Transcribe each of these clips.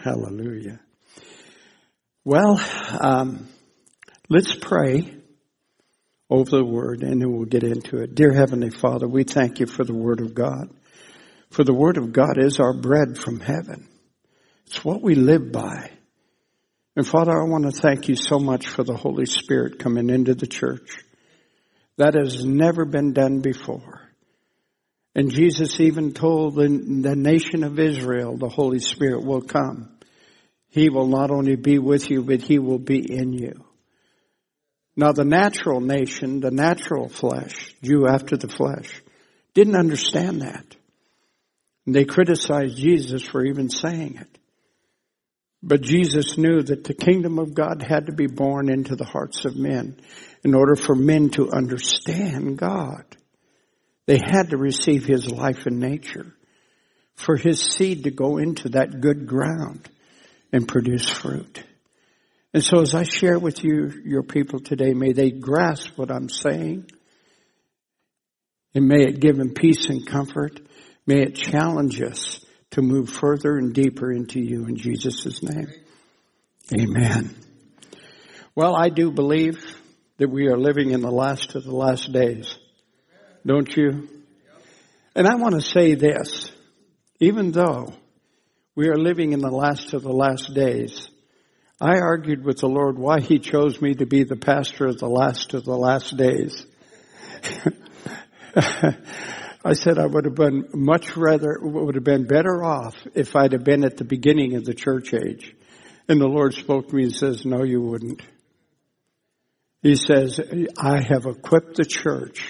Hallelujah. Well, let's pray over the Word, and then we'll get into it. Dear Heavenly Father, we thank you for the Word of God. For the Word of God is our bread from heaven. It's what we live by. And Father, I want to thank you so much for the Holy Spirit coming into the church. That has never been done before. And Jesus even told the nation of Israel, the Holy Spirit will come. He will not only be with you, but He will be in you. Now the natural nation, the natural flesh, Jew after the flesh, didn't understand that. And they criticized Jesus for even saying it. But Jesus knew that the kingdom of God had to be born into the hearts of men in order for men to understand God. They had to receive His life and nature for His seed to go into that good ground and produce fruit. And so as I share with you, your people today, may they grasp what I'm saying. And may it give them peace and comfort. May it challenge us to move further and deeper into you in Jesus' name. Amen. Well, I do believe that we are living in the last of the last days. Don't you? And I want to say this. Even though we are living in the last of the last days, I argued with the Lord why He chose me to be the pastor of the last days. I said I would have been better off if I'd have been at the beginning of the church age. And the Lord spoke to me and says, no, you wouldn't. He says, I have equipped the church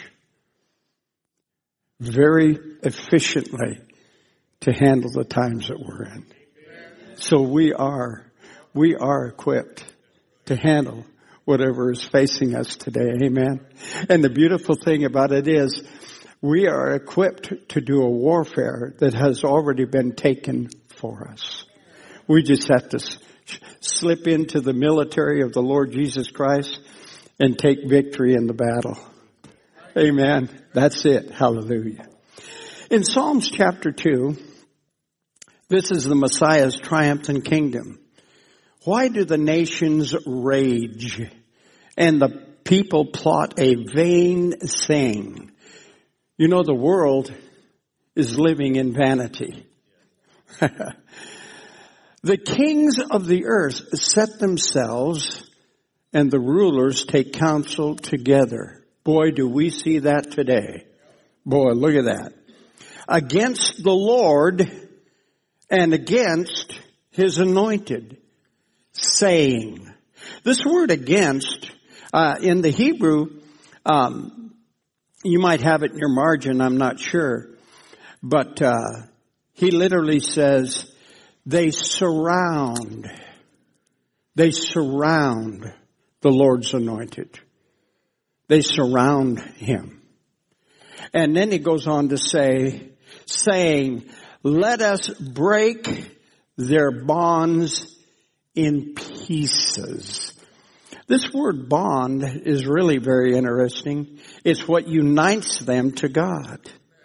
very efficiently to handle the times that we're in. So we are equipped to handle whatever is facing us today. Amen. And the beautiful thing about it is we are equipped to do a warfare that has already been taken for us. We just have to slip into the military of the Lord Jesus Christ and take victory in the battle. Amen. That's it. Hallelujah. In Psalms chapter 2, this is the Messiah's triumphant kingdom. Why do the nations rage and the people plot a vain thing? You know, the world is living in vanity. The kings of the earth set themselves and the rulers take counsel together. Boy, do we see that today. Boy, look at that. Against the Lord and against His anointed, saying. This word against, in the Hebrew, you might have it in your margin, I'm not sure. But he literally says, they surround the Lord's anointed. They surround Him. And then he goes on to say, saying, let us break their bonds in pieces. This word bond is really very interesting. It's what unites them to God.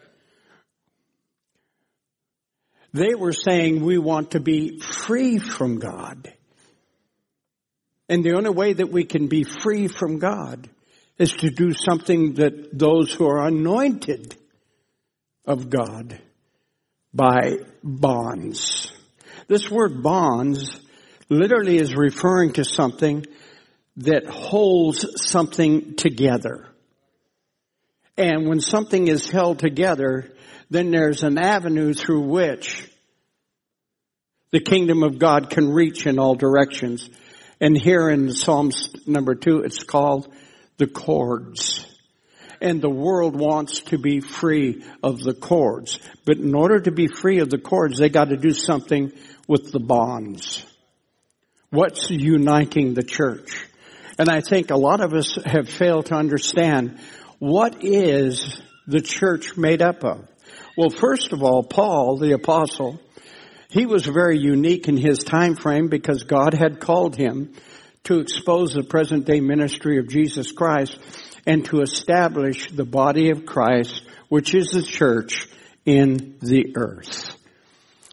They were saying we want to be free from God. And the only way that we can be free from God is to do something that those who are anointed of God by bonds. This word bonds literally is referring to something that holds something together. And when something is held together, then there's an avenue through which the kingdom of God can reach in all directions. And here in Psalms number 2, it's called the cords. And the world wants to be free of the cords. But in order to be free of the cords, they got to do something with the bonds. What's uniting the church? And I think a lot of us have failed to understand, what is the church made up of? Well, first of all, Paul, the apostle, he was very unique in his time frame because God had called him to expose the present day ministry of Jesus Christ and to establish the body of Christ, which is the church, in the earth.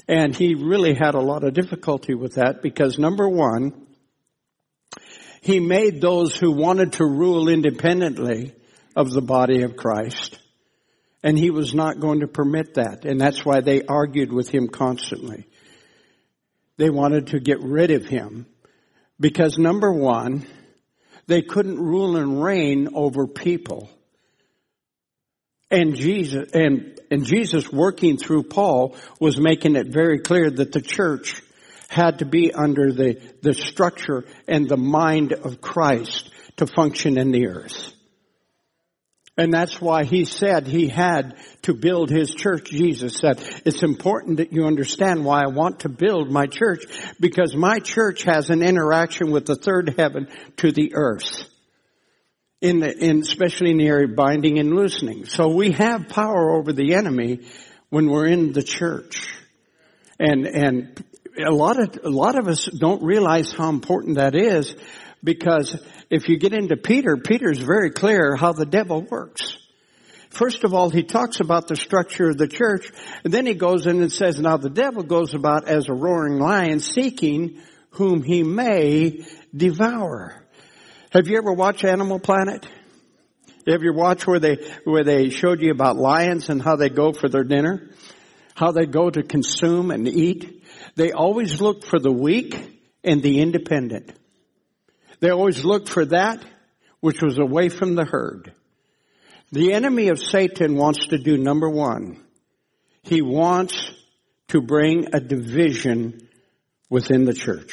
And he really had a lot of difficulty with that because, number one, he made those who wanted to rule independently of the body of Christ. And he was not going to permit that. And that's why they argued with him constantly. They wanted to get rid of him because, number one, they couldn't rule and reign over people. And Jesus working through Paul was making it very clear that the church had to be under the structure and the mind of Christ to function in the earth. And that's why he said he had to build his church. Jesus said, it's important that you understand why I want to build my church, because my church has an interaction with the third heaven to the earth. Especially in the area of binding and loosening. So we have power over the enemy when we're in the church. And a lot of us don't realize how important that is, because if you get into Peter's very clear how the devil works. First of all, he talks about the structure of the church, and then he goes in and says, now the devil goes about as a roaring lion seeking whom he may devour. Have you ever watched Animal Planet? Have you watched where they showed you about lions and how they go for their dinner? How they go to consume and eat? They always look for the weak and the independent. They always looked for that which was away from the herd. The enemy of Satan wants to do number one. He wants to bring a division within the church.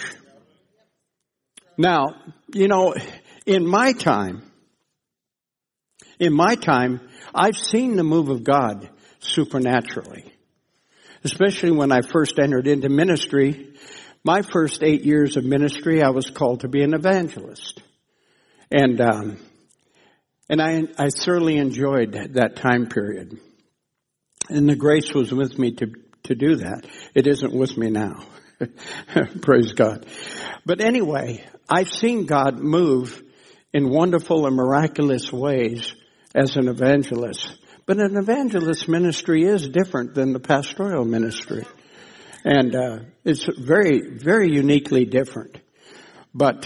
Now, in my time, I've seen the move of God supernaturally. Especially when I first entered into ministry. My first 8 years of ministry, I was called to be an evangelist. And I thoroughly enjoyed that time period. And the grace was with me to do that. It isn't with me now. Praise God. But anyway, I've seen God move in wonderful and miraculous ways as an evangelist. But an evangelist ministry is different than the pastoral ministry. And it's very, very uniquely different. But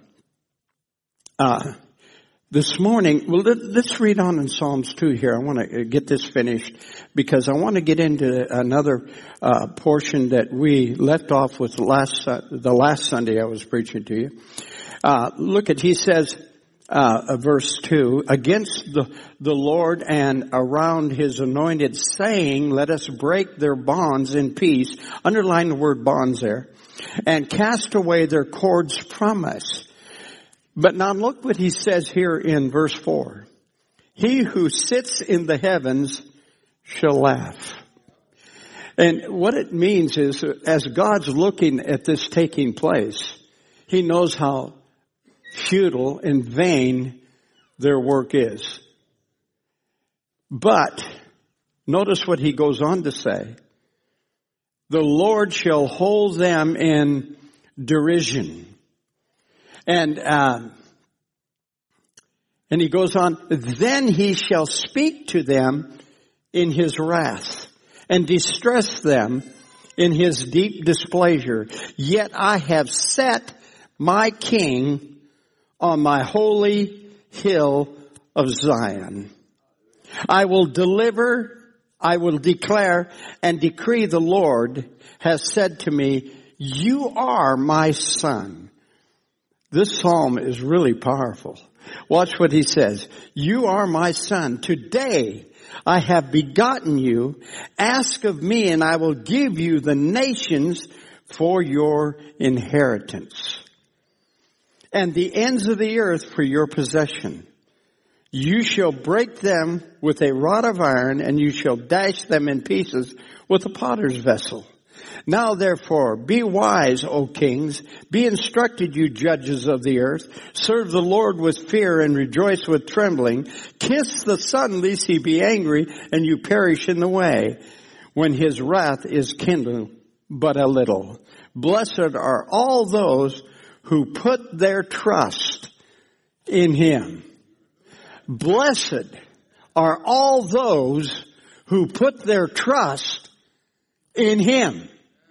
this morning, let's read on in Psalms 2 here. I want to get this finished because I want to get into another portion that we left off with the last Sunday I was preaching to you. He says, verse 2, against the Lord and around his anointed, saying, let us break their bonds in peace. Underline the word bonds there. And cast away their cords from us. But now look what he says here in verse 4. He who sits in the heavens shall laugh. And what it means is, as God's looking at this taking place, he knows how futile and vain their work is. But notice what he goes on to say. The Lord shall hold them in derision. And he goes on, then he shall speak to them in his wrath and distress them in his deep displeasure. Yet I have set my king on my holy hill of Zion. I will declare and decree, the Lord has said to me, you are my son. This psalm is really powerful. Watch what he says. You are my son. Today I have begotten you. Ask of me and I will give you the nations for your inheritance and the ends of the earth for your possession. You shall break them with a rod of iron, and you shall dash them in pieces with a potter's vessel. Now therefore, be wise, O kings. Be instructed, you judges of the earth. Serve the Lord with fear and rejoice with trembling. Kiss the Son, lest he be angry and you perish in the way, when his wrath is kindled but a little. Blessed are all those who put their trust in him. Blessed are all those who put their trust in him.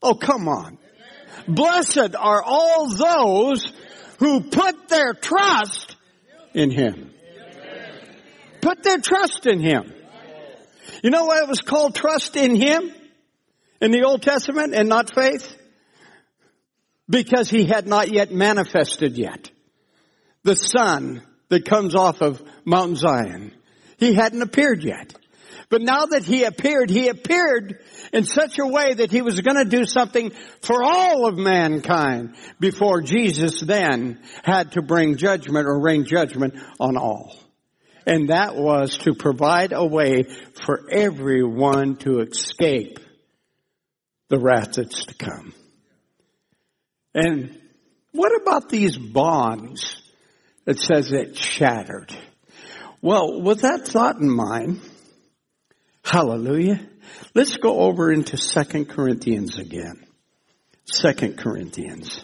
Oh, come on. Blessed are all those who put their trust in Him. Put their trust in Him. You know why it was called trust in Him in the Old Testament and not faith? Because He had not yet manifested yet. The Son that comes off of Mount Zion. He hadn't appeared yet. But now that He appeared in such a way that He was going to do something for all of mankind before Jesus then had to bring judgment or rain judgment on all. And that was to provide a way for everyone to escape the wrath that's to come. And what about these bonds that says it's shattered? Well, with that thought in mind, hallelujah, let's go over into 2 Corinthians again. 2 Corinthians.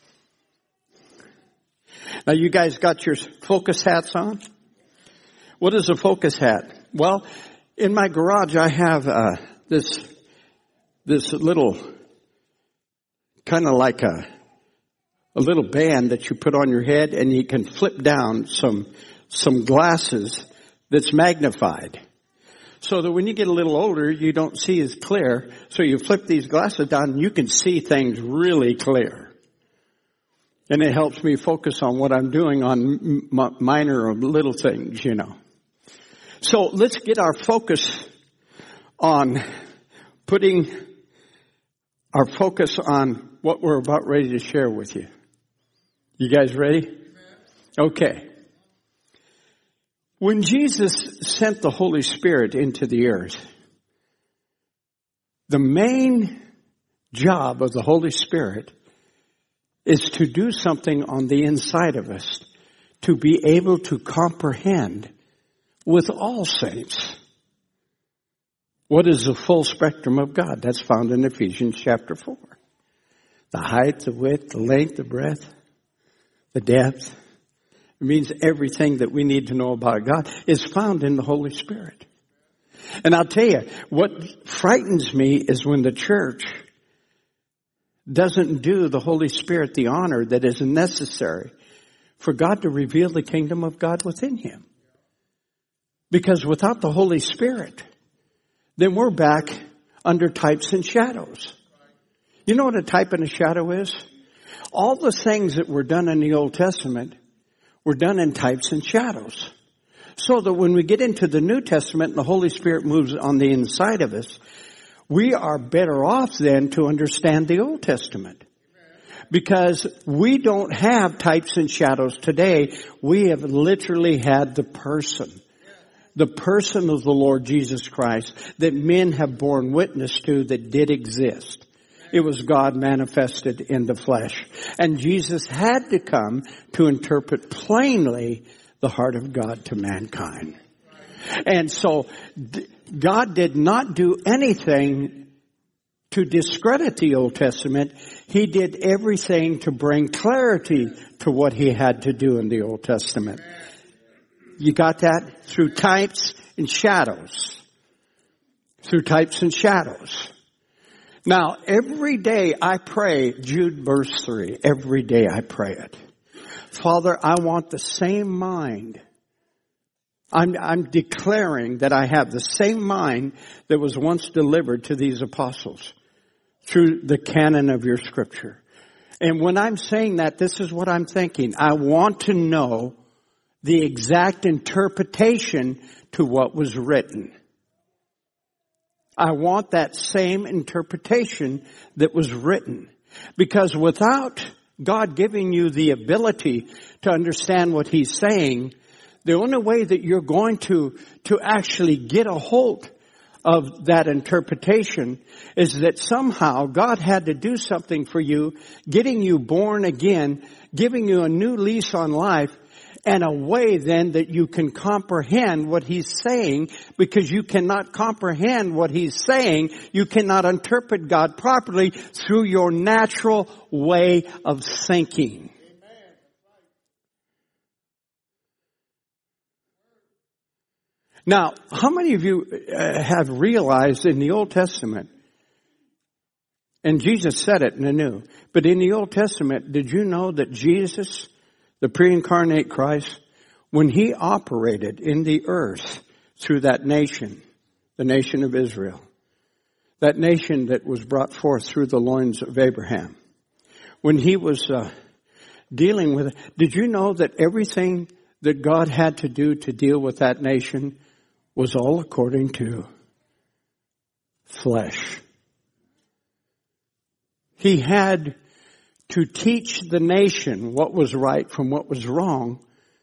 Now you guys got your focus hats on? What is a focus hat? Well, in my garage I have this little, kind of like a little band that you put on your head, and you can flip down some glasses that's magnified. So that when you get a little older, you don't see as clear. So you flip these glasses down and you can see things really clear. And it helps me focus on what I'm doing on minor or little things, you know. So let's get our focus on putting our focus on what we're about ready to share with you. You guys ready? Okay. When Jesus sent the Holy Spirit into the earth, the main job of the Holy Spirit is to do something on the inside of us, to be able to comprehend with all saints what is the full spectrum of God. That's found in Ephesians chapter 4. The height, the width, the length, the breadth, the depth. It means everything that we need to know about God is found in the Holy Spirit. And I'll tell you, what frightens me is when the church doesn't do the Holy Spirit the honor that is necessary for God to reveal the kingdom of God within Him. Because without the Holy Spirit, then we're back under types and shadows. You know what a type and a shadow is? All the things that were done in the Old Testament were done in types and shadows. So that when we get into the New Testament and the Holy Spirit moves on the inside of us, we are better off then to understand the Old Testament. Because we don't have types and shadows today. We have literally had the person of the Lord Jesus Christ that men have borne witness to that did exist. It was God manifested in the flesh. And Jesus had to come to interpret plainly the heart of God to mankind. And so God did not do anything to discredit the Old Testament. He did everything to bring clarity to what He had to do in the Old Testament. You got that? Through types and shadows. Through types and shadows. Now, every day I pray, Jude verse 3, every day I pray it. Father, I want the same mind. I'm declaring that I have the same mind that was once delivered to these apostles through the canon of your scripture. And when I'm saying that, this is what I'm thinking. I want to know the exact interpretation to what was written. I want that same interpretation that was written. Because without God giving you the ability to understand what He's saying, the only way that you're going to actually get a hold of that interpretation is that somehow God had to do something for you, getting you born again, giving you a new lease on life, and a way then that you can comprehend what He's saying, because you cannot comprehend what He's saying. You cannot interpret God properly through your natural way of thinking. Now, how many of you have realized in the Old Testament, And Jesus said it in the New. But in the Old Testament, did you know that Jesus, the pre-incarnate Christ, when he operated in the earth through that nation, the nation of Israel, that nation that was brought forth through the loins of Abraham, when he was dealing with it, did you know that everything that God had to do to deal with that nation was all according to flesh? He had to teach the nation what was right from what was wrong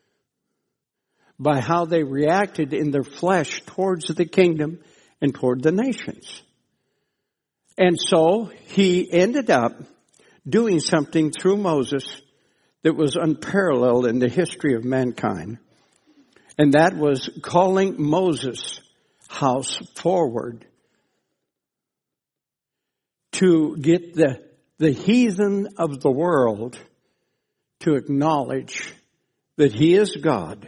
by how they reacted in their flesh towards the kingdom and toward the nations. And so he ended up doing something through Moses that was unparalleled in the history of mankind. And that was calling Moses' house forward to get the heathen of the world to acknowledge that he is God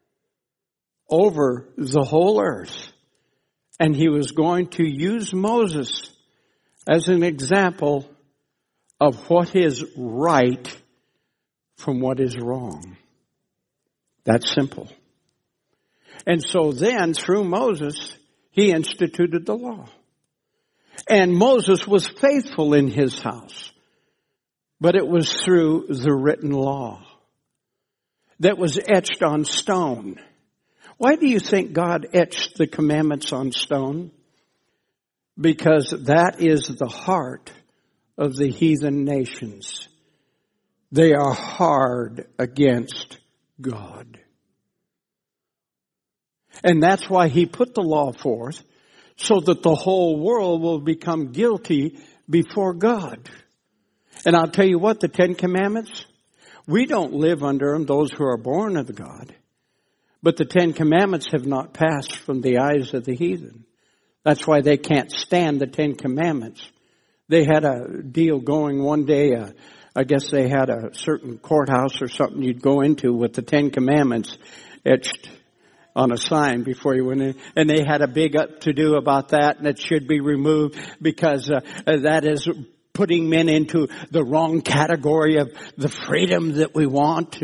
over the whole earth. And he was going to use Moses as an example of what is right from what is wrong. That's simple. And so then, through Moses, he instituted the law. And Moses was faithful in his house. But it was through the written law that was etched on stone. Why do you think God etched the commandments on stone? Because that is the heart of the heathen nations. They are hard against God. And that's why he put the law forth, so that the whole world will become guilty before God. And I'll tell you what, the Ten Commandments, we don't live under them, those who are born of God. But the Ten Commandments have not passed from the eyes of the heathen. That's why they can't stand the Ten Commandments. They had a deal going one day, I guess they had a certain courthouse or something you'd go into with the Ten Commandments etched on a sign before you went in. And they had a big to-do about that, and it should be removed because that is putting men into the wrong category of the freedom that we want.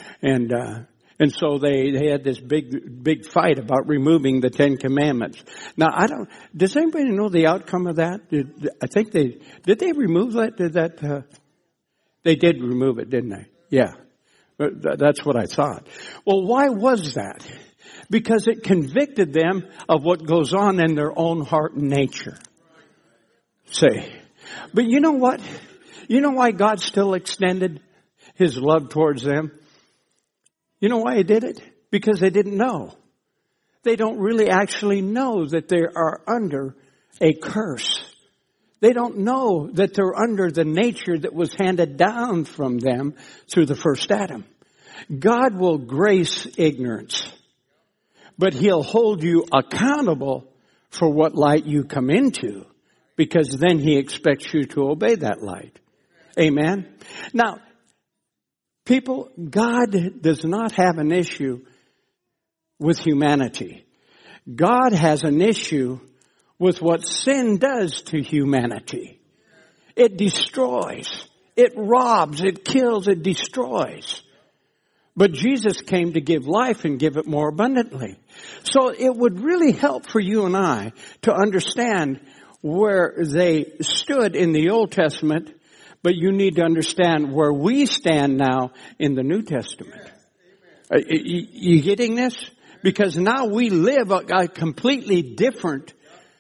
And so they had this big fight about removing the Ten Commandments. Now, does anybody know the outcome of that? Did they remove that? They did remove it, didn't they? Yeah. That's what I thought. Well, why was that? Because it convicted them of what goes on in their own heart and nature. Say. But you know what? You know why God still extended his love towards them? You know why he did it? Because they didn't know. They don't really actually know that they are under a curse. They don't know that they're under the nature that was handed down from them through the first Adam. God will grace ignorance, but he'll hold you accountable for what light you come into, because then he expects you to obey that light. Amen? Now, people, God does not have an issue with humanity. God has an issue with what sin does to humanity. It destroys. It robs. It kills. It destroys. But Jesus came to give life and give it more abundantly. So it would really help for you and I to understand where they stood in the Old Testament, but you need to understand where we stand now in the New Testament. You getting this? Because now we live a completely different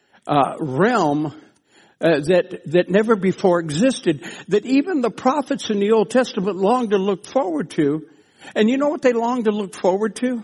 realm that never before existed, that even the prophets in the Old Testament longed to look forward to. And you know what they longed to look forward to?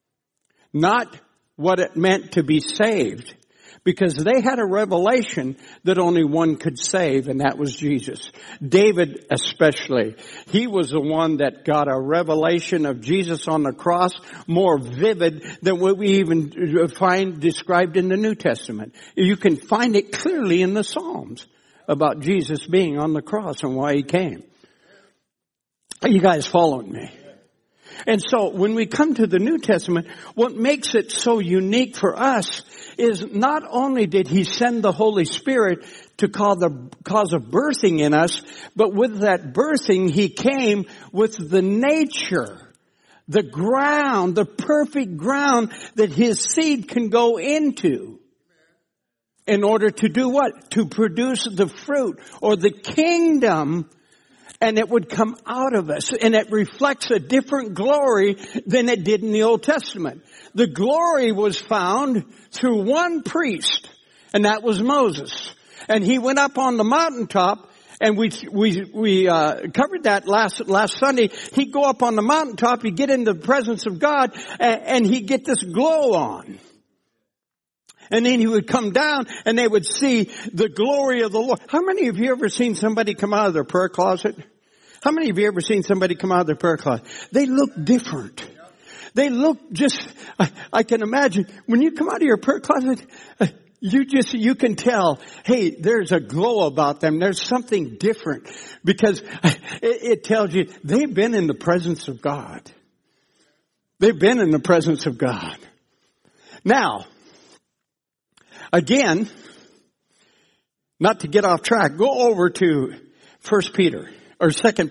Not what it meant to be saved, because they had a revelation that only one could save, and that was Jesus. David especially. He was the one that got a revelation of Jesus on the cross more vivid than what we even find described in the New Testament. You can find it clearly in the Psalms about Jesus being on the cross and why he came. Are you guys following me? And so when we come to the New Testament, what makes it so unique for us is not only did he send the Holy Spirit to cause of birthing in us, but with that birthing, he came with the nature, the ground, the perfect ground that his seed can go into in order to do what? To produce the fruit or the kingdom, and it would come out of us, and it reflects a different glory than it did in the Old Testament. The glory was found through one priest, and that was Moses. And he went up on the mountaintop, and we covered that last Sunday. He'd go up on the mountaintop, he'd get into the presence of God, and he'd get this glow on. And then he would come down and they would see the glory of the Lord. How many of you ever seen somebody come out of their prayer closet? How many of you ever seen somebody come out of their prayer closet? They look different. They look just, I can imagine, when you come out of your prayer closet, you can tell, hey, there's a glow about them. There's something different because it tells you they've been in the presence of God. They've been in the presence of God. Now, again, not to get off track, go over to 2 Peter. 2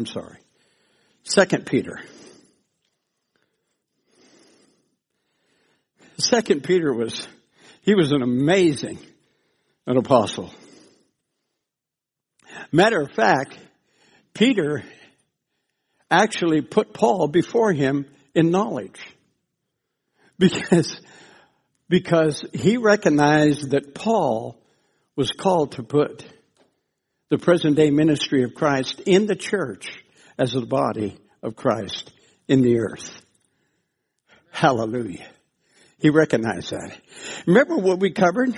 Peter. 2 Peter was an amazing apostle. Matter of fact, Peter actually put Paul before him in knowledge. Because he recognized that Paul was called to put the present day ministry of Christ in the church as the body of Christ in the earth. Hallelujah. He recognized that. Remember what we covered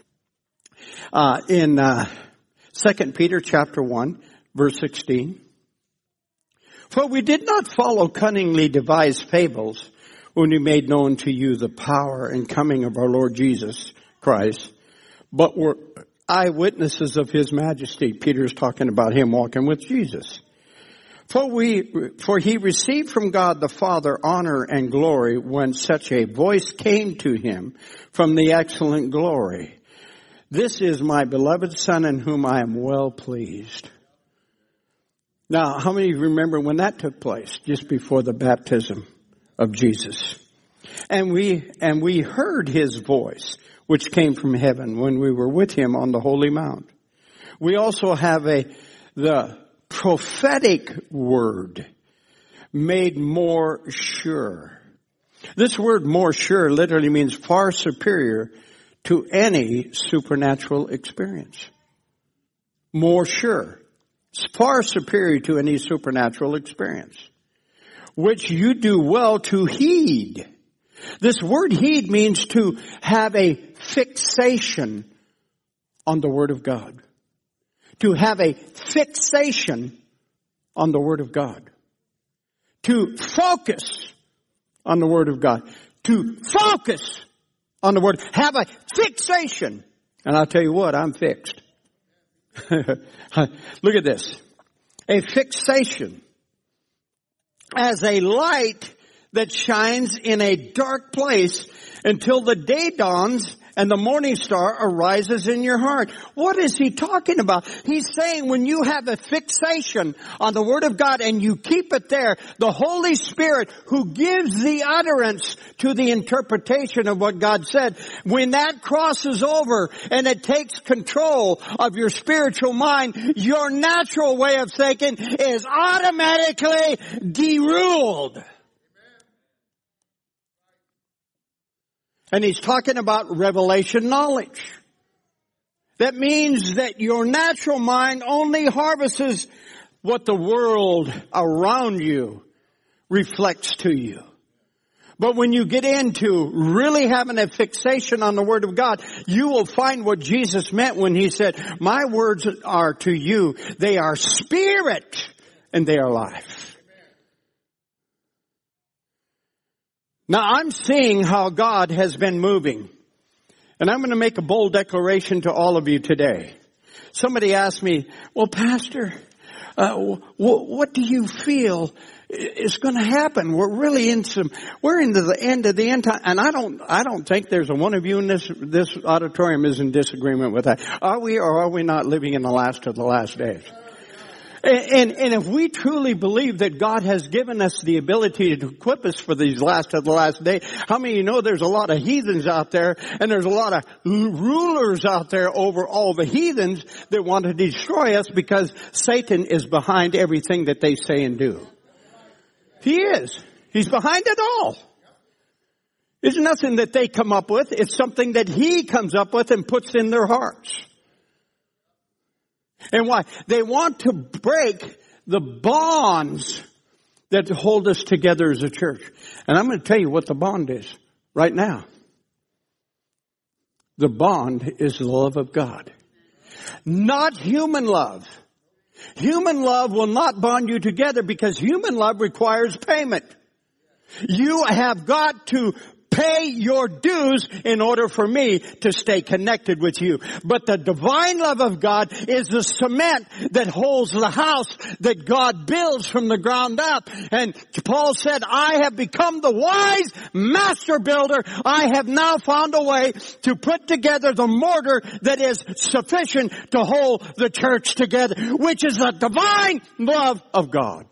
in 2 Peter chapter 1, verse 16? For we did not follow cunningly devised fables when we made known to you the power and coming of our Lord Jesus Christ, but were eyewitnesses of his majesty. Peter's talking about him walking with Jesus. For he received from God the Father honor and glory when such a voice came to him from the excellent glory. This is my beloved Son in whom I am well pleased. Now, how many of you remember when that took place? Just before the baptism of Jesus. And we heard his voice, which came from heaven when we were with him on the holy mount. We also have the prophetic word made more sure. This word more sure literally means far superior to any supernatural experience. More sure. It's far superior to any supernatural experience, which you do well to heed. This word heed means to have a fixation on the Word of God. To have a fixation on the Word of God. To focus on the Word of God. To focus on the Word. Have a fixation. And I'll tell you what, I'm fixed. Look at this. A fixation. As a light that shines in a dark place until the day dawns and the morning star arises in your heart. What is he talking about? He's saying when you have a fixation on the Word of God and you keep it there, the Holy Spirit who gives the utterance to the interpretation of what God said, when that crosses over and it takes control of your spiritual mind, your natural way of thinking is automatically deruled. And he's talking about revelation knowledge. That means that your natural mind only harvests what the world around you reflects to you. But when you get into really having a fixation on the Word of God, you will find what Jesus meant when he said, my words are to you, they are spirit and they are life. Now, I'm seeing how God has been moving. And I'm going to make a bold declaration to all of you today. Somebody asked me, well, Pastor, What do you feel is going to happen? We're into the end of the end time. And I don't think there's one of you in this auditorium is in disagreement with that. Are we or are we not living in the last of the last days? And if we truly believe that God has given us the ability to equip us for these last of the last day, how many of you know there's a lot of heathens out there and there's a lot of rulers out there over all the heathens that want to destroy us because Satan is behind everything that they say and do. He is. He's behind it all. It's nothing that they come up with. It's something that he comes up with and puts in their hearts. And why? They want to break the bonds that hold us together as a church. And I'm going to tell you what the bond is right now. The bond is the love of God. Not human love. Human love will not bond you together because human love requires payment. You have got to pay your dues in order for me to stay connected with you. But the divine love of God is the cement that holds the house that God builds from the ground up. And Paul said, I have become the wise master builder. I have now found a way to put together the mortar that is sufficient to hold the church together, which is the divine love of God.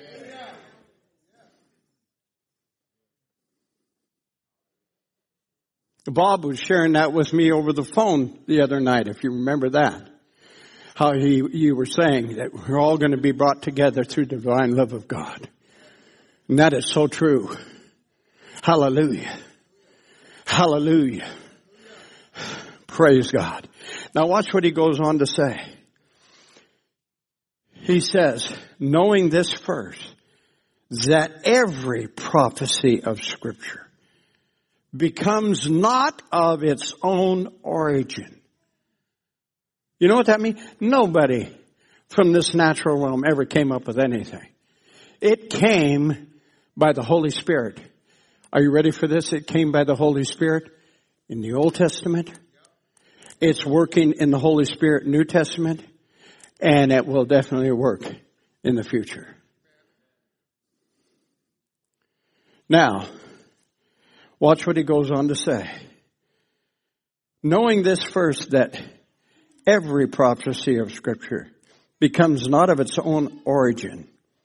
Bob was sharing that with me over the phone the other night, if you remember that. How you were saying that we're all going to be brought together through the divine love of God. And that is so true. Hallelujah. Hallelujah. Praise God. Now watch what he goes on to say. He says, knowing this first, that every prophecy of Scripture becomes not of its own origin. You know what that means? Nobody from this natural realm ever came up with anything. It came by the Holy Spirit. Are you ready for this? It came by the Holy Spirit in the Old Testament. It's working in the Holy Spirit New Testament. And it will definitely work in the future. Now, watch what he goes on to say. Knowing this first, that every prophecy of Scripture becomes not of its own origin.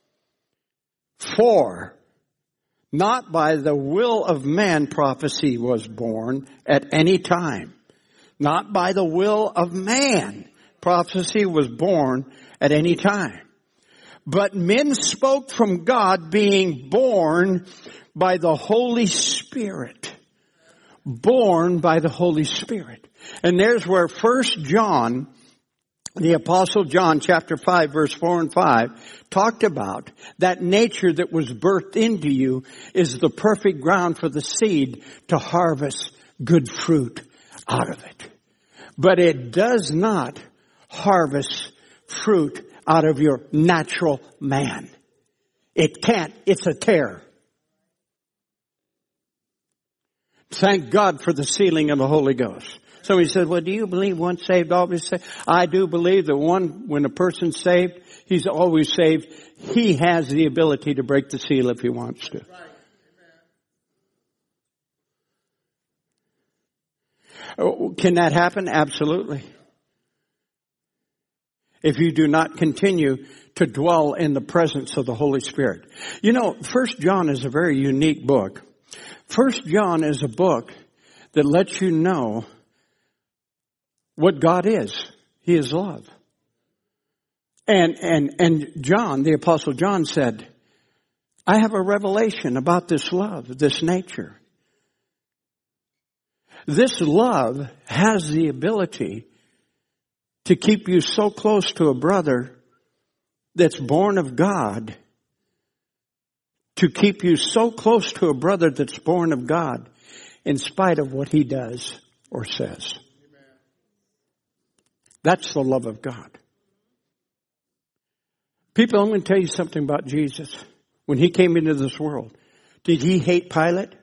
For not by the will of man prophecy was born at any time. Not by the will of man prophecy was born at any time. But men spoke from God, being born by the Holy Spirit. Born by the Holy Spirit. And there's where 1 John, the Apostle John, chapter 5, verse 4 and 5, talked about that nature that was birthed into you is the perfect ground for the seed to harvest good fruit out of it. But it does not harvest fruit out of your natural man. It can't. It's a tear. Thank God for the sealing of the Holy Ghost. Somebody said, well, do you believe once saved, always saved? I do believe that when a person's saved, he's always saved. He has the ability to break the seal if he wants to. Can that happen? Absolutely. If you do not continue to dwell in the presence of the Holy Spirit. You know, 1 John is a very unique book. 1 John is a book that lets you know what God is. He is love. And John, the Apostle John said, I have a revelation about this love, this nature. This love has the ability to keep you so close to a brother that's born of God, to keep you so close to a brother that's born of God in spite of what he does or says. That's the love of God. People, I'm going to tell you something about Jesus. When he came into this world, did he hate Pilate?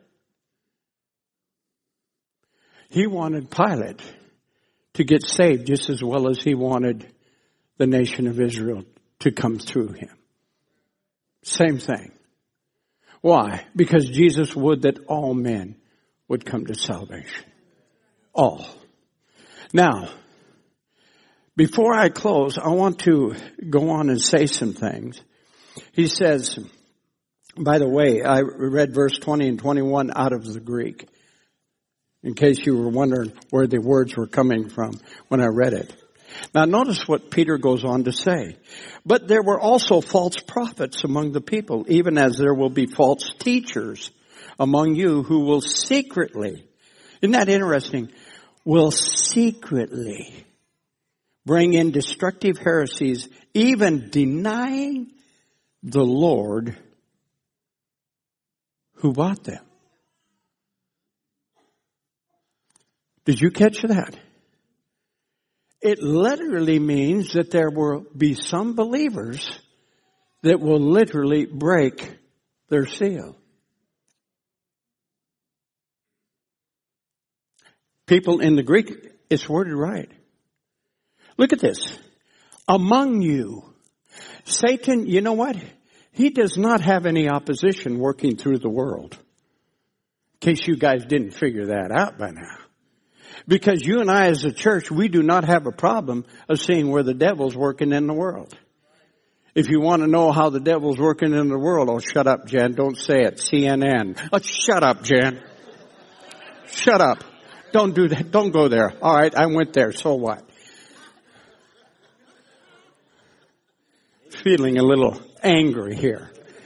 He wanted Pilate to get saved just as well as he wanted the nation of Israel to come through him. Same thing. Why? Because Jesus would that all men would come to salvation. All. Now, before I close, I want to go on and say some things. He says, by the way, I read verse 20 and 21 out of the Greek, in case you were wondering where the words were coming from when I read it. Now notice what Peter goes on to say. But there were also false prophets among the people, even as there will be false teachers among you who will secretly, isn't that interesting? Will secretly bring in destructive heresies, even denying the Lord who bought them. Did you catch that? It literally means that there will be some believers that will literally break their seal. People in the Greek, it's worded right. Look at this. Among you. Satan, you know what? He does not have any opposition working through the world. In case you guys didn't figure that out by now. Because you and I as a church, we do not have a problem of seeing where the devil's working in the world. If you want to know how the devil's working in the world, oh, shut up, Jen. Don't say it. CNN. Oh, shut up, Jen. Shut up. Don't do that. Don't go there. All right, I went there. So what? Feeling a little angry here.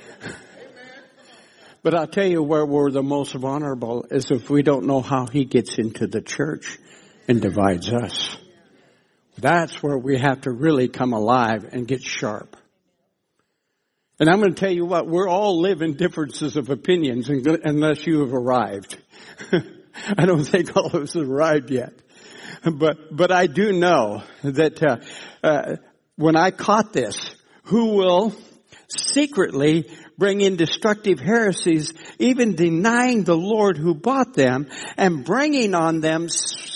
But I'll tell you where we're the most vulnerable is if we don't know how he gets into the church and divides us. That's where we have to really come alive and get sharp. And I'm going to tell you what, we're all living differences of opinions unless you have arrived. I don't think all of us have arrived yet. But I do know that when I caught this, who will secretly bring in destructive heresies, even denying the Lord who bought them, and bringing on them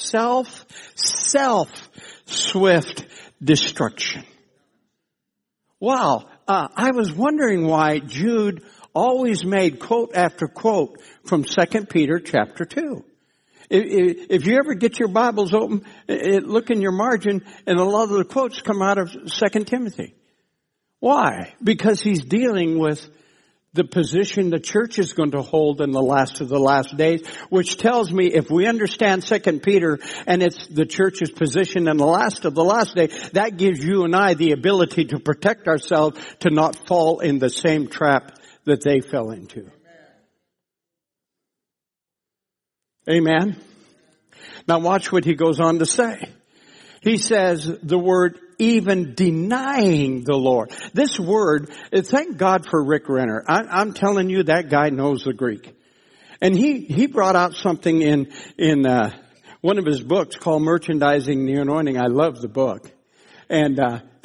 swift destruction. Wow. I was wondering why Jude always made quote after quote from 2 Peter chapter 2. If you ever get your Bibles open, look in your margin, and a lot of the quotes come out of 2 Timothy. Why? Because he's dealing with the position the church is going to hold in the last of the last days, which tells me if we understand 2 Peter and it's the church's position in the last of the last day, that gives you and I the ability to protect ourselves to not fall in the same trap that they fell into. Amen. Now watch what he goes on to say. He says the word even denying the Lord. This word, thank God for Rick Renner. I'm telling you, that guy knows the Greek. And he brought out something in one of his books called Merchandising the Anointing. I love the book. And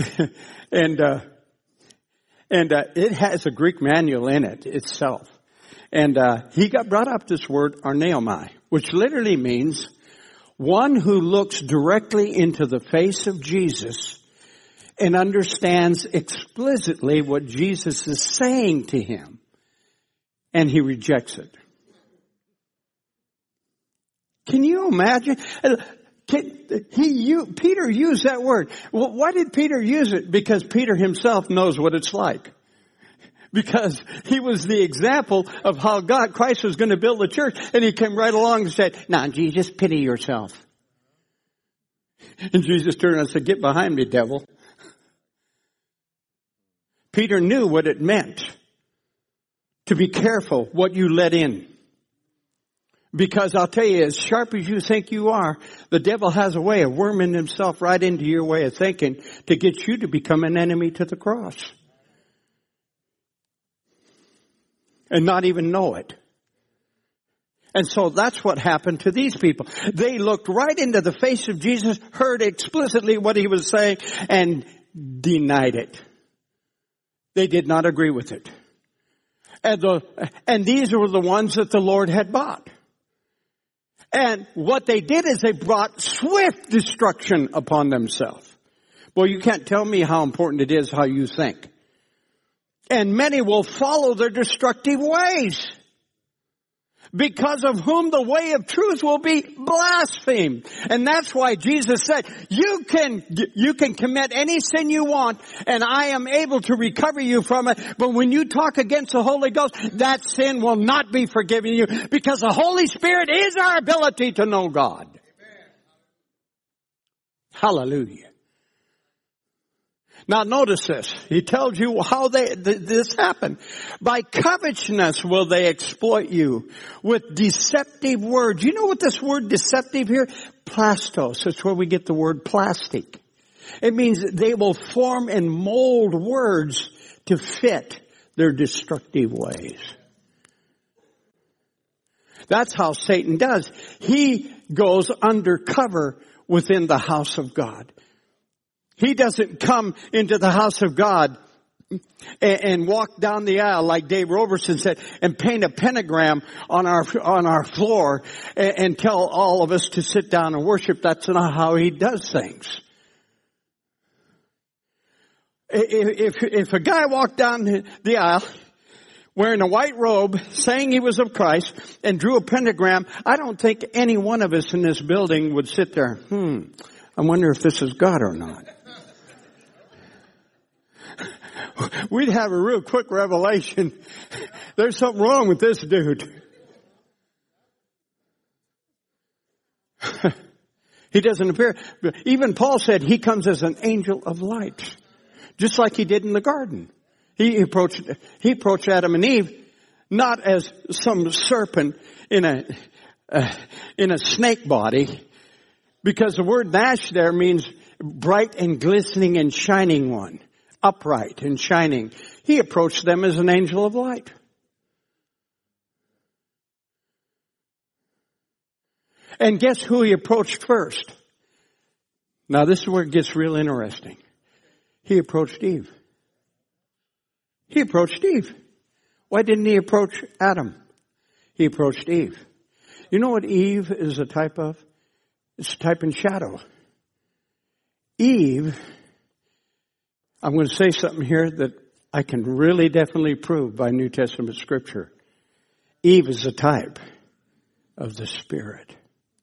it has a Greek manual in it itself. And he brought up this word arneomai, which literally means one who looks directly into the face of Jesus and understands explicitly what Jesus is saying to him, and he rejects it. Can you imagine? Peter used that word. Well, why did Peter use it? Because Peter himself knows what it's like. Because he was the example of how Christ was going to build the church, and he came right along and said, "Now, Jesus, pity yourself." And Jesus turned and said, "Get behind me, devil." Peter knew what it meant to be careful what you let in. Because I'll tell you, as sharp as you think you are, the devil has a way of worming himself right into your way of thinking to get you to become an enemy to the cross. And not even know it. And so that's what happened to these people. They looked right into the face of Jesus, heard explicitly what he was saying, and denied it. They did not agree with it. And these were the ones that the Lord had bought. And what they did is they brought swift destruction upon themselves. Well, you can't tell me how important it is how you think. And many will follow their destructive ways, because of whom the way of truth will be blasphemed. And that's why Jesus said, you can commit any sin you want, and I am able to recover you from it. But when you talk against the Holy Ghost, that sin will not be forgiven you, because the Holy Spirit is our ability to know God. Amen. Hallelujah. Now notice this. He tells you how this happened. By covetousness will they exploit you with deceptive words. You know what this word deceptive here? Plastos. That's where we get the word plastic. It means they will form and mold words to fit their destructive ways. That's how Satan does. He goes undercover within the house of God. He doesn't come into the house of God and walk down the aisle like Dave Roberson said and paint a pentagram on our floor and tell all of us to sit down and worship. That's not how he does things. If a guy walked down the aisle wearing a white robe, saying he was of Christ, and drew a pentagram, I don't think any one of us in this building would sit there, I wonder if this is God or not. We'd have a real quick revelation. There's something wrong with this dude. He doesn't appear. Even Paul said he comes as an angel of light, just like he did in the garden. He approached Adam and Eve not as some serpent in a snake body, because the word nash there means bright and glistening and shining one. Upright and shining. He approached them as an angel of light. And guess who he approached first? Now this is where it gets real interesting. He approached Eve. He approached Eve. Why didn't he approach Adam? He approached Eve. You know what Eve is a type of? It's a type and shadow. Eve, I'm going to say something here that I can really definitely prove by New Testament scripture. Eve is a type of the Spirit.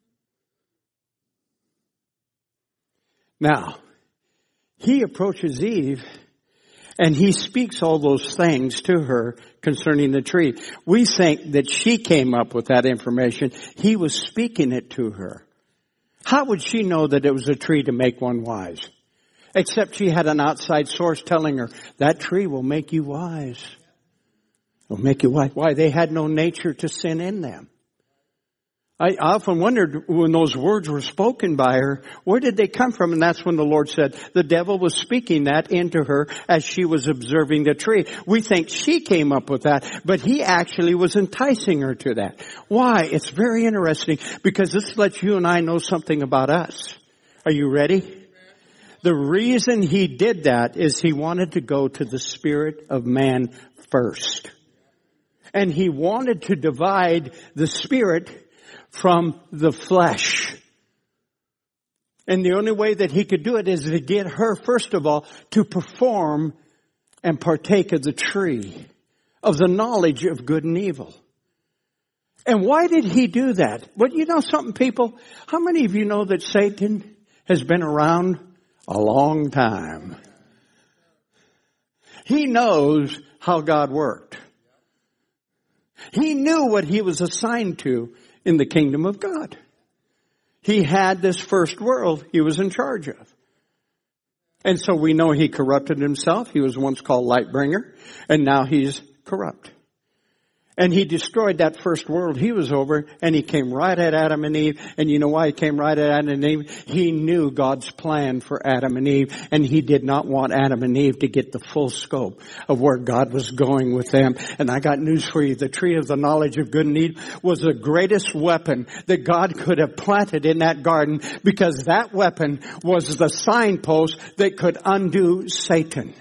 Now, he approaches Eve and he speaks all those things to her concerning the tree. We think that she came up with that information. He was speaking it to her. How would she know that it was a tree to make one wise? Except she had an outside source telling her, that tree will make you wise. Will make you wise. Why? They had no nature to sin in them. I often wondered when those words were spoken by her, where did they come from? And that's when the Lord said the devil was speaking that into her as she was observing the tree. We think she came up with that, but he actually was enticing her to that. Why? It's very interesting, because this lets you and I know something about us. Are you ready? The reason he did that is he wanted to go to the spirit of man first. And he wanted to divide the spirit from the flesh. And the only way that he could do it is to get her, first of all, to perform and partake of the tree, of the knowledge of good and evil. And why did he do that? Well, you know something, people? How many of you know that Satan has been around a long time? He knows how God worked. He knew what he was assigned to in the kingdom of God. He had this first world he was in charge of. And so we know he corrupted himself. He was once called Lightbringer, and now he's corrupt. And he destroyed that first world he was over, and he came right at Adam and Eve. And you know why he came right at Adam and Eve? He knew God's plan for Adam and Eve, and he did not want Adam and Eve to get the full scope of where God was going with them. And I got news for you. The tree of the knowledge of good and evil was the greatest weapon that God could have planted in that garden, because that weapon was the signpost that could undo Satan.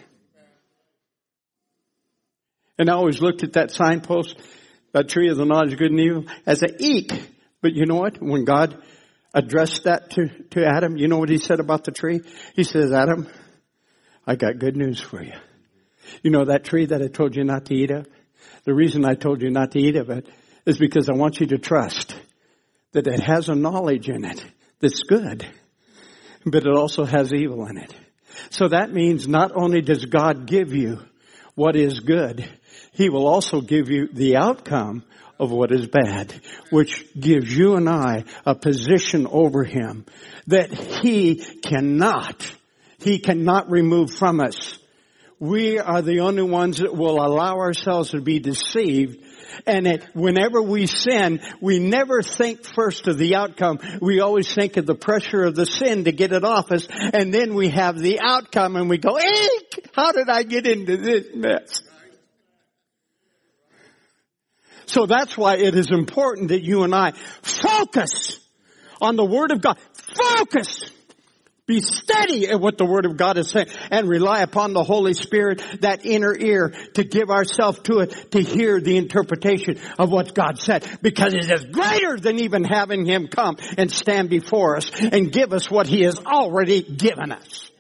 And I always looked at that signpost, that tree of the knowledge of good and evil, as an eek. But you know what? When God addressed that to Adam, you know what he said about the tree? He says, Adam, I got good news for you. You know that tree that I told you not to eat of? The reason I told you not to eat of it is because I want you to trust that it has a knowledge in it that's good, but it also has evil in it. So that means not only does God give you what is good, He will also give you the outcome of what is bad, which gives you and I a position over Him that He cannot remove from us. We are the only ones that will allow ourselves to be deceived. And whenever we sin, we never think first of the outcome. We always think of the pressure of the sin to get it off us. And then we have the outcome and we go, eek! How did I get into this mess? So that's why it is important that you and I focus on the Word of God. Focus! Be steady at what the Word of God is saying and rely upon the Holy Spirit, that inner ear, to give ourselves to it, to hear the interpretation of what God said. Because it is greater than even having Him come and stand before us and give us what He has already given us.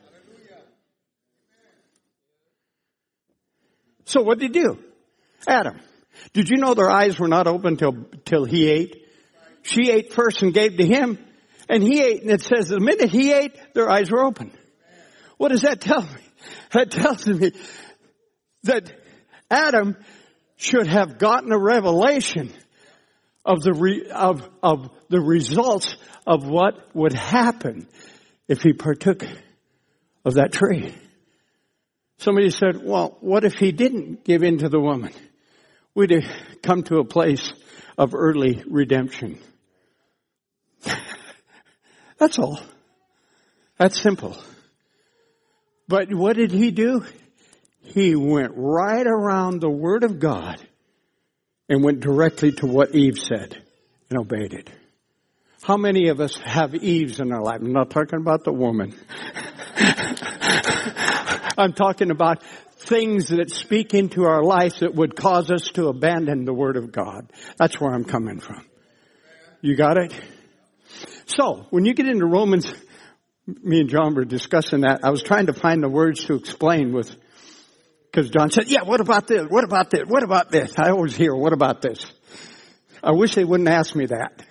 So what did He do? Adam. Did you know their eyes were not open till he ate? She ate first and gave to him. And he ate, and it says the minute he ate, their eyes were open. What does that tell me? That tells me that Adam should have gotten a revelation of the results of what would happen if he partook of that tree. Somebody said, well, what if he didn't give in to the woman? We'd have come to a place of early redemption. That's all. That's simple. But what did he do? He went right around the Word of God and went directly to what Eve said and obeyed it. How many of us have Eves in our life? I'm not talking about the woman. I'm talking about things that speak into our life that would cause us to abandon the Word of God. That's where I'm coming from. You got it? So, when you get into Romans, me and John were discussing that. I was trying to find the words to explain because John said, yeah, what about this? What about this? What about this? I always hear, what about this? I wish they wouldn't ask me that.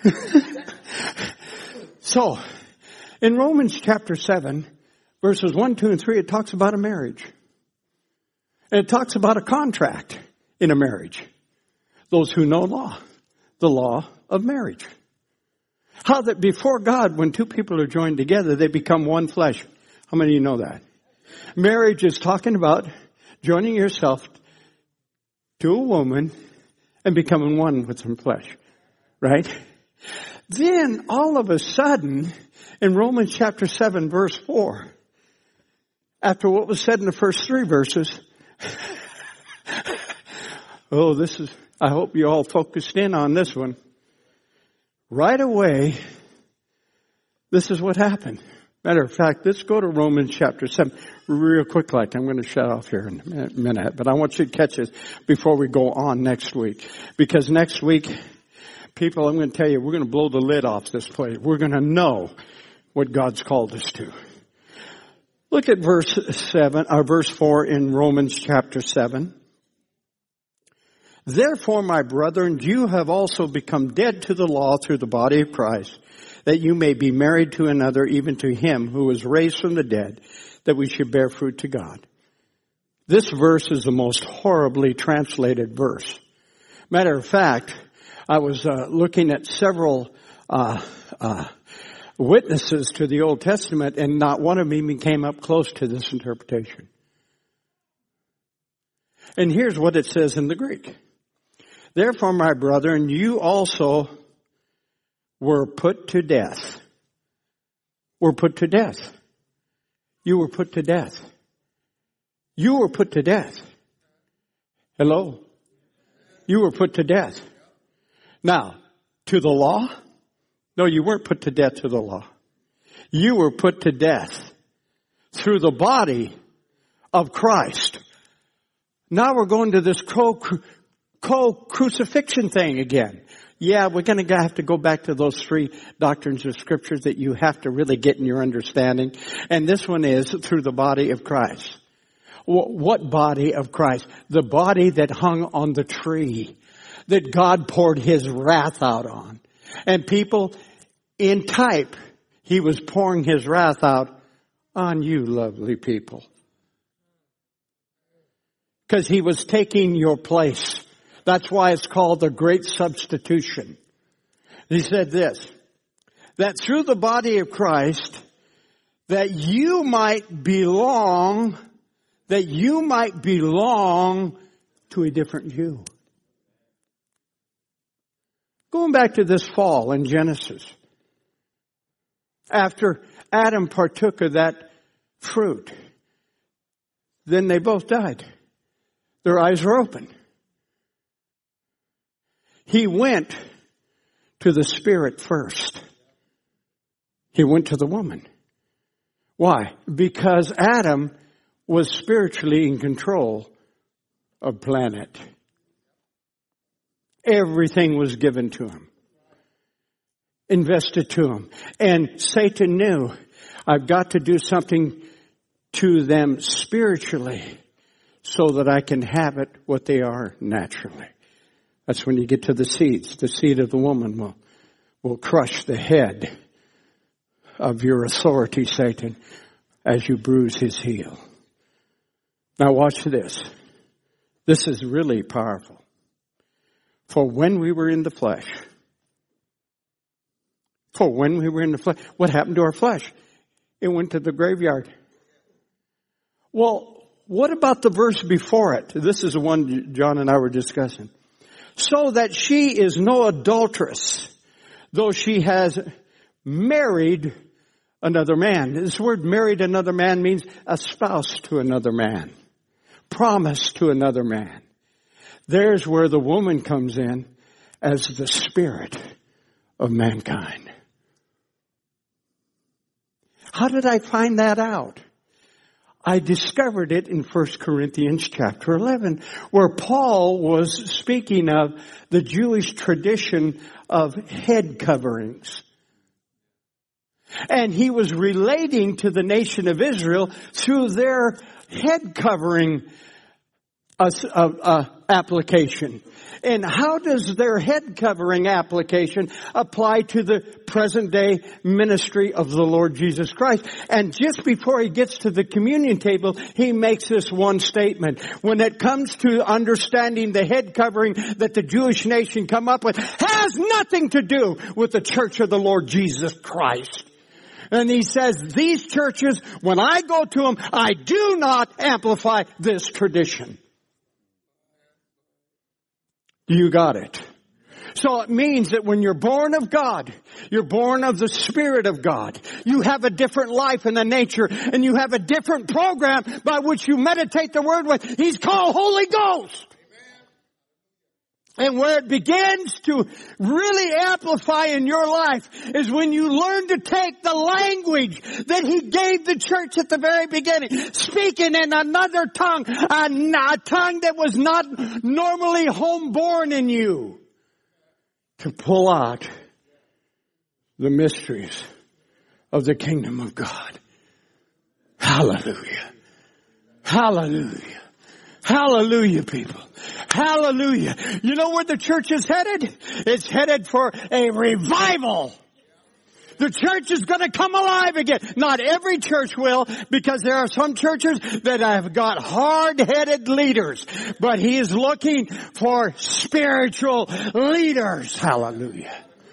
So, in Romans chapter 7, verses 1, 2, and 3, it talks about a marriage. And it talks about a contract in a marriage. Those who know law, the law of marriage. How that before God, when two people are joined together, they become one flesh. How many of you know that? Marriage is talking about joining yourself to a woman and becoming one with some flesh. Right? Then, all of a sudden, in Romans chapter 7, verse 4, after what was said in the first 3 verses, I hope you all focused in on this one. Right away, this is what happened. Matter of fact, let's go to Romans chapter 7 real quick. I'm going to shut off here in a minute, but I want you to catch it before we go on next week. Because next week, people, I'm going to tell you, we're going to blow the lid off this place. We're going to know what God's called us to. Look at verse 4 in Romans chapter 7. Therefore, my brethren, you have also become dead to the law through the body of Christ, that you may be married to another, even to him who was raised from the dead, that we should bear fruit to God. This verse is the most horribly translated verse. Matter of fact, I was looking at several witnesses to the Old Testament, and not one of them even came up close to this interpretation. And here's what it says in the Greek. Therefore, my brethren, you also were put to death. Were put to death. You were put to death. You were put to death. Hello? You were put to death. Now, to the law? No, you weren't put to death to the law. You were put to death through the body of Christ. Now we're going to this co-crucifixion thing again. Yeah, we're going to have to go back to those 3 doctrines of scriptures that you have to really get in your understanding. And this one is through the body of Christ. What body of Christ? The body that hung on the tree, that God poured His wrath out on. And people, in type, He was pouring His wrath out on you, lovely people. Because He was taking your place. That's why it's called the great substitution. He said this, that through the body of Christ, that you might belong to a different you. Going back to this fall in Genesis, after Adam partook of that fruit, then they both died. Their eyes were open. He went to the spirit first. He went to the woman. Why? Because Adam was spiritually in control of planet. Everything was given to him. Invested to him. And Satan knew, I've got to do something to them spiritually so that I can have it what they are naturally. That's when you get to the seeds. The seed of the woman will crush the head of your authority, Satan, as you bruise his heel. Now watch this. This is really powerful. For when we were in the flesh, what happened to our flesh? It went to the graveyard. Well, what about the verse before it? This is the one John and I were discussing. So that she is no adulteress, though she has married another man. This word married another man means espoused to another man. Promised to another man. There's where the woman comes in as the spirit of mankind. How did I find that out? I discovered it in 1 Corinthians chapter 11, where Paul was speaking of the Jewish tradition of head coverings. And he was relating to the nation of Israel through their head covering application. And how does their head covering application apply to the present day ministry of the Lord Jesus Christ? And just before he gets to the communion table, he makes this one statement. When it comes to understanding the head covering that the Jewish nation come up with, has nothing to do with the church of the Lord Jesus Christ. And he says, these churches, when I go to them, I do not amplify this tradition. You got it. So it means that when you're born of God, you're born of the Spirit of God. You have a different life and a nature, and you have a different program by which you meditate the Word with. He's called Holy Ghost. And where it begins to really amplify in your life is when you learn to take the language that He gave the church at the very beginning, speaking in another tongue, a tongue that was not normally homeborn in you, to pull out the mysteries of the kingdom of God. Hallelujah. Hallelujah. Hallelujah, people. Hallelujah. You know where the church is headed? It's headed for a revival. The church is going to come alive again. Not every church will, because there are some churches that have got hard-headed leaders. But He is looking for spiritual leaders. Hallelujah.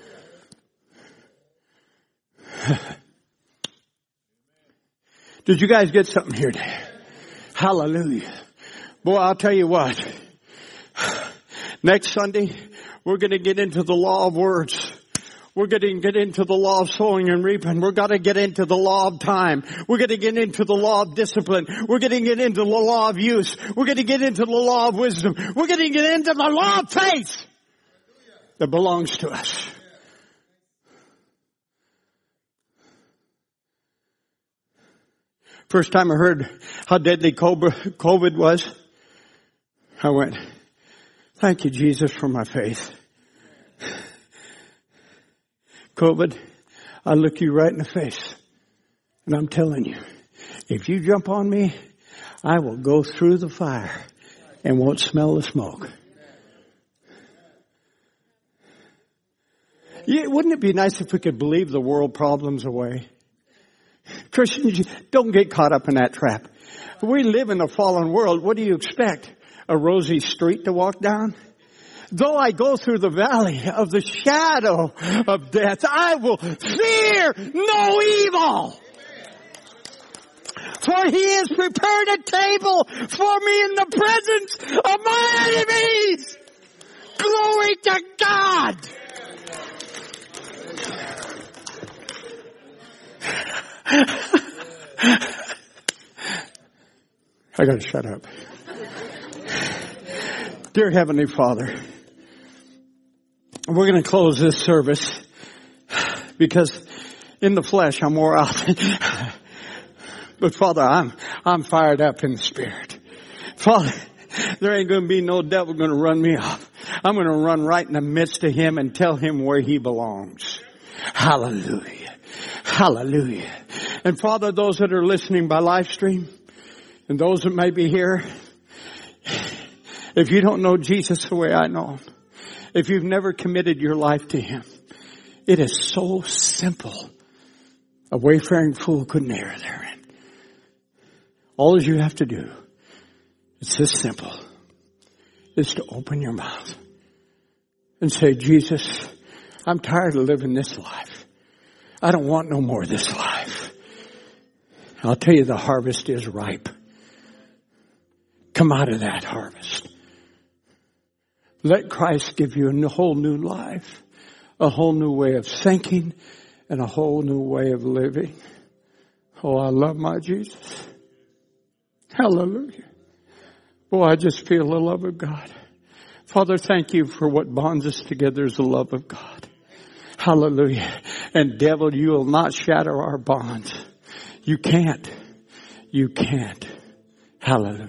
Did you guys get something here today? Hallelujah. Boy, I'll tell you what. Next Sunday, we're going to get into the law of words. We're going to get into the law of sowing and reaping. We're going to get into the law of time. We're going to get into the law of discipline. We're going to get into the law of use. We're going to get into the law of wisdom. We're going to get into the law of faith that belongs to us. First time I heard how deadly COVID was, I went, thank you, Jesus, for my faith. COVID, I look you right in the face. And I'm telling you, if you jump on me, I will go through the fire and won't smell the smoke. Yeah, wouldn't it be nice if we could believe the world problems away? Christians, don't get caught up in that trap. We live in a fallen world. What do you expect? A rosy street to walk down? Though I go through the valley of the shadow of death, I will fear no evil. For he has prepared a table for me in the presence of my enemies. Glory to God. I gotta shut up. Dear Heavenly Father, we're going to close this service because in the flesh I'm wore out. But Father, I'm fired up in the Spirit. Father, there ain't going to be no devil going to run me off. I'm going to run right in the midst of him and tell him where he belongs. Hallelujah. Hallelujah. And Father, those that are listening by live stream and those that may be here, if you don't know Jesus the way I know him, if you've never committed your life to him, it is so simple. A wayfaring fool couldn't err therein. All you have to do, it's this simple, is to open your mouth and say, Jesus, I'm tired of living this life. I don't want no more of this life. I'll tell you, the harvest is ripe. Come out of that harvest. Let Christ give you a whole new life, a whole new way of thinking, and a whole new way of living. Oh, I love my Jesus. Hallelujah. Boy, I just feel the love of God. Father, thank you for what bonds us together is the love of God. Hallelujah. And devil, you will not shatter our bonds. You can't. You can't. Hallelujah.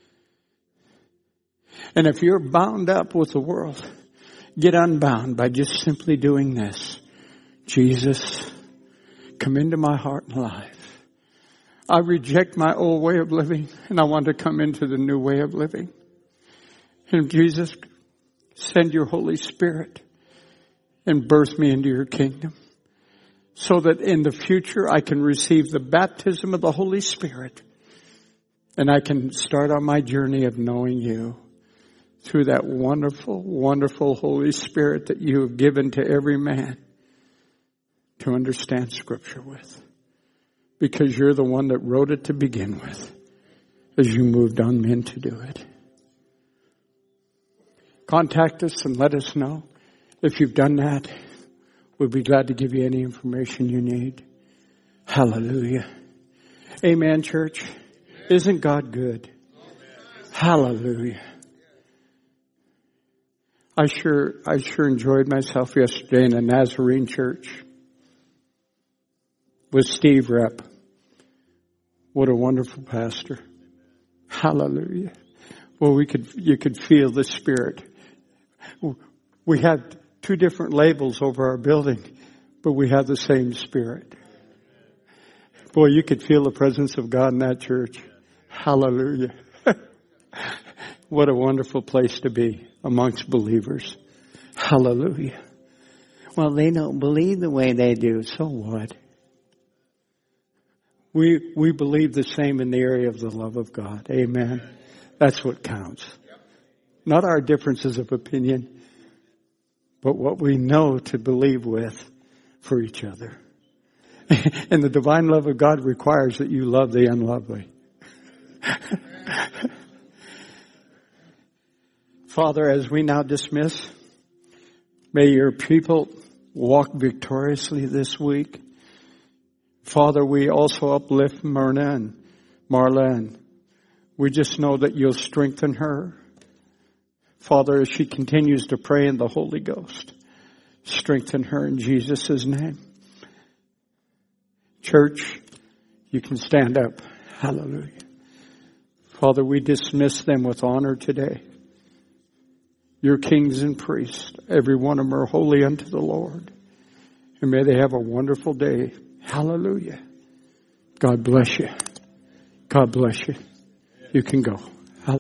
And if you're bound up with the world, get unbound by just simply doing this. Jesus, come into my heart and life. I reject my old way of living and I want to come into the new way of living. And Jesus, send your Holy Spirit and birth me into your kingdom so that in the future I can receive the baptism of the Holy Spirit and I can start on my journey of knowing you through that wonderful, wonderful Holy Spirit that you have given to every man to understand Scripture with. Because you're the one that wrote it to begin with as you moved on men to do it. Contact us and let us know. If you've done that, we'll be glad to give you any information you need. Hallelujah. Amen, church. Isn't God good? Hallelujah. I sure enjoyed myself yesterday in a Nazarene church with Steve Repp. What a wonderful pastor. Hallelujah. Well, you could feel the Spirit. We had two different labels over our building, but we had the same Spirit. Boy, you could feel the presence of God in that church. Hallelujah. What a wonderful place to be amongst believers. Hallelujah. Well, they don't believe the way they do, so what? We believe the same in the area of the love of God. Amen. That's what counts. Not our differences of opinion, but what we know to believe with for each other. And the divine love of God requires that you love the unlovely. Father, as we now dismiss, may your people walk victoriously this week. Father, we also uplift Myrna and Marla, and we just know that you'll strengthen her. Father, as she continues to pray in the Holy Ghost, strengthen her in Jesus' name. Church, you can stand up. Hallelujah. Father, we dismiss them with honor today. Your kings and priests, every one of them are holy unto the Lord. And may they have a wonderful day. Hallelujah. God bless you. God bless you. You can go.